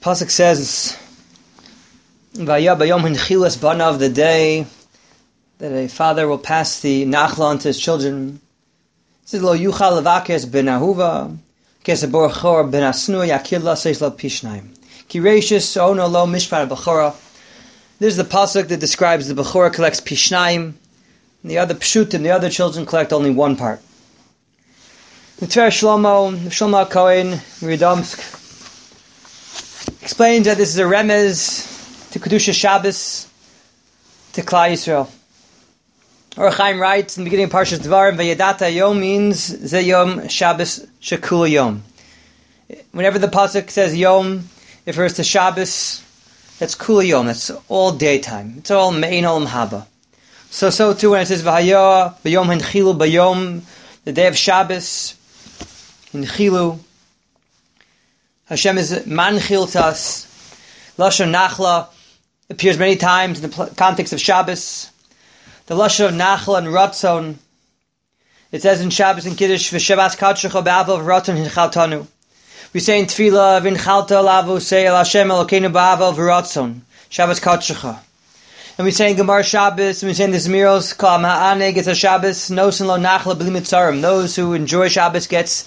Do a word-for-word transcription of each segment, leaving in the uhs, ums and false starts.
Pasuk says, Vaya bayom hinchilu es banav, the day that a father will pass the nachla on to his children. It says, Lo yuchal levakes ben ahuva, kes abor chor ben asnu yakidla seis lo pishnayim. Ki reishis ono lo mishpat b'chora. This is the pasuk that describes the b'chora collects pishnayim, and the other pshutim, the other children collect only one part. The Tver Shlomo, Shlomo Cohen, Radomsk, explains that this is a remez to Kedusha Shabbos, to Klal Yisrael. Or Chaim writes in the beginning of Parshas Devarim, Vayadata Yom means Ze Yom Shabbos Shekula Yom. Whenever the pasuk says Yom, it refers to Shabbos, that's Kula Yom, that's all daytime. It's all Me'ein Olam Haba. So, so too when it says V'haya, V'yom Hinchilu B'yom, the day of Shabbos, Hinchilu, Hashem is manchil to us. Lashon Nachla appears many times in the pl- context of Shabbos. The Lashon of Nachla and Ratzon, it says in Shabbos and Kiddush, V'shabbat kadshecha ba'avav Ratzon hinchaltanu. We say in Tefillah, V'inchalta lavu say el Hashem Elokeinu ba'avav Ratzon, Shabbos kadshecha. And we say in Gemara Shabbos, and we say in the Zmiros, Kol ha'aneh gets a Shabbos, nosen lo Nachla b'li mitzarim. Those who enjoy Shabbos gets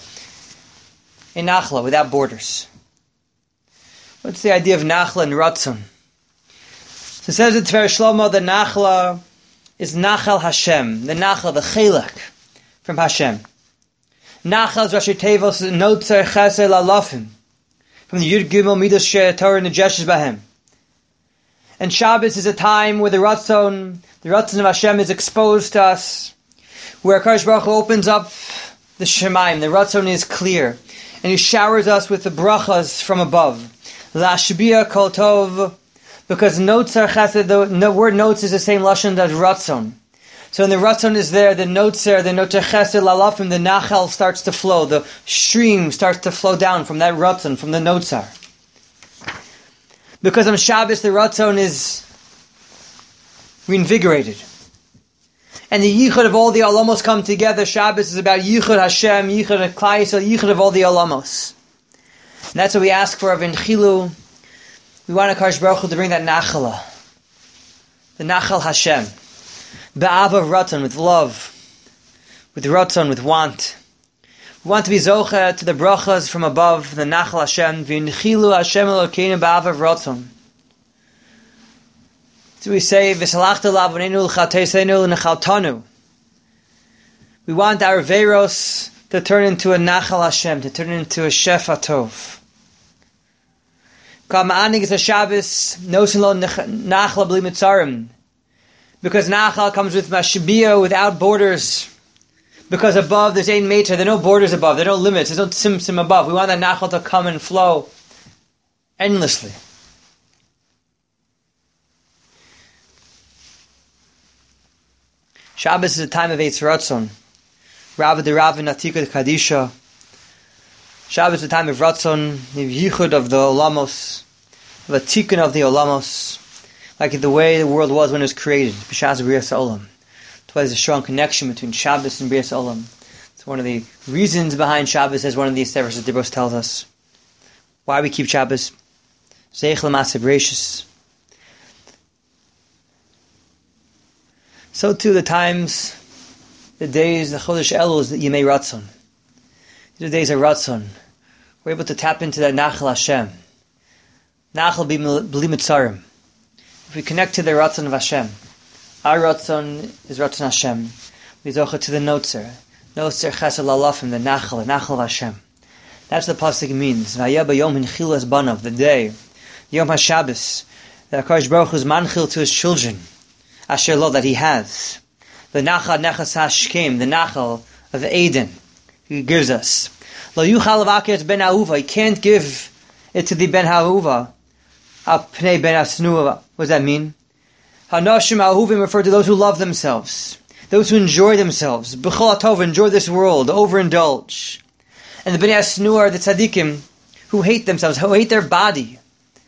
a Nachla without borders. What's the idea of Nachla and Ratzon? So it says in Tver Shlomo, the Nachla is Nachal Hashem, the Nachal, the Chelek from Hashem. Nachal is Rashi Tevos, Notzer Chesed Lalofim, from the Yud Gimel Midas She Torah and the Jeshes Bahem. And Shabbos is a time where the Ratzon, the Ratzon of Hashem is exposed to us, where Akash Baruch Hu opens up the Shemaim, the Ratzon is clear, and He showers us with the brachas from above. Lashbiya kol tov, because notes are chesed, the no, word notes is the same lashon as ratzon. So when the ratzon is there, the notes are, the notes are chesed lalafim, the nachal starts to flow, the stream starts to flow down from that ratzon, from the notes are. Because on Shabbos the ratzon is reinvigorated. And the yichud of all the alamos come together. Shabbos is about yichud Hashem, yichud Klal Yisrael, yichud of all the alamos. And that's what we ask for of Inchilu. We want Akash Baruch Hu to bring that nachala, the nachal Hashem, ba'ava ratzon, with love, with ratzon, with want. We want to be zocha to the brachas from above, the nachal Hashem, v'inchilu Hashem Elokeinu ba'ava ratzon. So we say, v'salachta lavonenu l'chalteisenu l'nechaltanu. We want our veiros to turn into a nachal Hashem, to turn into a shefa tov. Kama'anig is a Shabbos, nosen lo nachla b'li mitzarim. Because nachal comes with mashbiya, without borders. Because above there's ein meter, there are no borders above, there are no limits, there's no tzimtzum above. We want that nachal to come and flow endlessly. Shabbos is a time of Eitz Ratzon. Rav de Rav Natika Kadisha. Shabbos is a time of Ratzon, the yichud of the Olamos, of a tikkun of the Olamos, like the way the world was when it was created, B'shas B'rias Olam. That's why there's a strong connection between Shabbos and B'rias Olam. It's one of the reasons behind Shabbos, as one of these verses Dibros tells us. Why we keep Shabbos. Zeich l'maaseh Bereishis. So too the times, the days, the Chodesh Elul is the Yemei Ratzon. These are days of Ratzon. We're able to tap into that Nachal Hashem. Nachal b'li mitzarim. If we connect to the Ratzon of Hashem, our Ratzon is Ratzon Hashem. We zocha to the Notzer. Notzer chesed lalafim, the Nachal, the Nachal of Hashem. That's what the pasuk means. Vayeh b'yom hinchilu es banav, the day, Yom HaShabbos, that HaKadosh Baruch Hu is manchil to His children, asher lo, that He has. The Nachal nechas hashkem, the Nachal of Eden, He gives us. Lo yuchal levakes ben ahuva, He can't give it to the ben ahuva. Al pnei ben asnua. What does that mean? Hanashim ahuvim refer to those who love themselves, those who enjoy themselves. B'chol atov, enjoy this world, overindulge. And the ben asnua are the tzaddikim who hate themselves, who hate their body.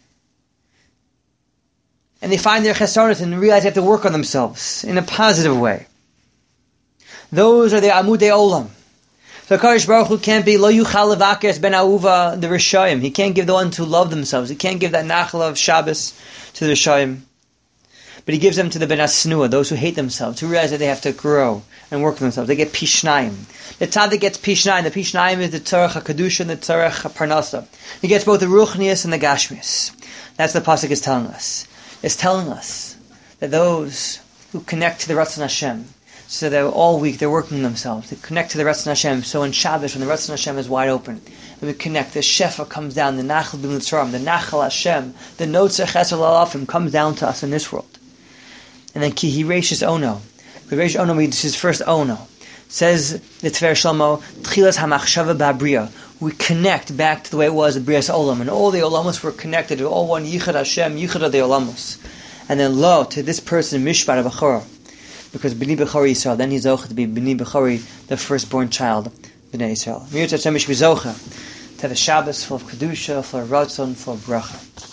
And they find their chesaronot and realize they have to work on themselves in a positive way. Those are the amudei olam. So Kadosh Baruch Hu can't be lo yuchal levakes ben ahuva the Rishayim. He can't give the ones who love themselves. He can't give that nachal of Shabbos to the Rishayim. But he gives them to the ben asnua, those who hate themselves, who realize that they have to grow and work on themselves. They get pishnayim. The tzaddik gets pishnayim. The pishnayim is the tzarech hakadusha and the tzarech haparnasa. He gets both the ruchnius and the gashmius. That's the pasuk is telling us. It's telling us that those who connect to the Ratzon Hashem, so they're all week, they're working on themselves. They connect to the Ratzon Hashem. So in Shabbos, when the Ratzon Hashem is wide open, and we connect, the Shefa comes down, the Nachal B'Mitzrayim, the Nachal Hashem, the Notzer Chesed L'Alafim comes down to us in this world. And then Ki Hireishis Ono. The Reish Ono is his first Ono. Says the Tver Shlomo, Tchilas HaMachshava Ba'Briya. We connect back to the way it was at Brias Olam, and all the Olamos were connected, all one Yichud Hashem, Yichud of the Olamos. And then Lo, to this person, Mishpat B'Chor, because B'ni B'chori Yisrael, then he's Zocha to be B'ni B'chori, the firstborn child, B'nai Yisrael. Mir Tzatz Hashem Mishbi Zocha, to have a Shabbos full of Kedusha, full of Ratzon, full of Bracha.